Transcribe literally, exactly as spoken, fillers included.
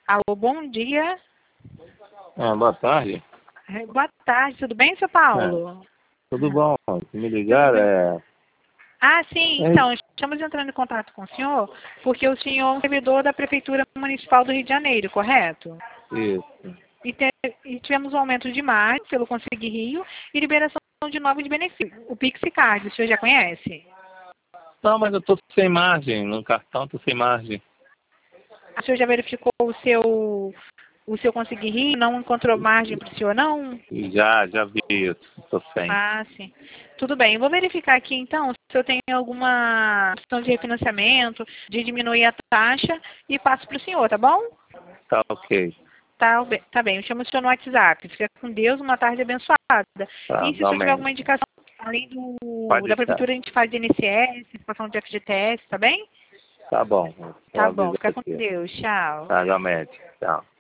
Alô, bom dia. Ah, boa tarde. É, Boa tarde, tudo bem, seu É, Paulo? tudo bom? Se me Tudo ligar, bem. é... Ah, sim, é então, estamos entrando em contato com o senhor, porque o senhor é um servidor da Prefeitura Municipal do Rio de Janeiro, correto? isso. E, te- e tivemos um aumento de margem pelo Conseguir Rio e liberação de novos benefícios. O Pixicard, o senhor já conhece? Não, mas eu tô sem margem. No cartão tô sem margem. O senhor já verificou o seu, o seu Conseguir Rio? Não encontrou margem para o senhor, não? Já, já vi isso. Tô sem. Ah, sim. Tudo bem. Eu vou verificar aqui, então, se eu tenho alguma opção de refinanciamento, de diminuir a taxa e passo para o senhor, tá bom? Tá ok. Tá, be- tá bem. Eu chamo o senhor no WhatsApp. Fica com Deus, uma tarde abençoada. Tá, E se o senhor tiver igualmente. alguma indicação, além do, Pode da deixar. prefeitura, a gente faz de N S S, situação de F G T S, tá bem? Tá bom. Eu Tá bom. aviso Fica com aqui. Deus. Tchau. Tá, igualmente. Tchau.